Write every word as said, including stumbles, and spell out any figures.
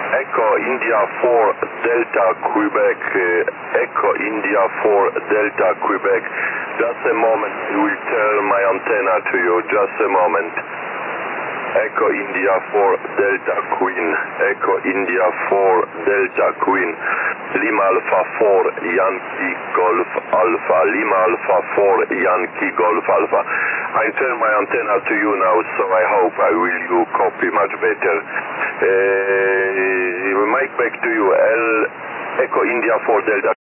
Echo India four Delta Quebec, uh, Echo India four Delta Quebec. Just a moment, I will tell my antenna to you, just a moment. Echo India four Delta Queen, Echo India four Delta Queen, Lima Alpha four Yankee Golf Alpha, Lima Alpha four Yankee Golf Alpha. I turn my antenna to you now, so I hope I will you copy much better. Uh, mic back to you, L Echo India four Delta.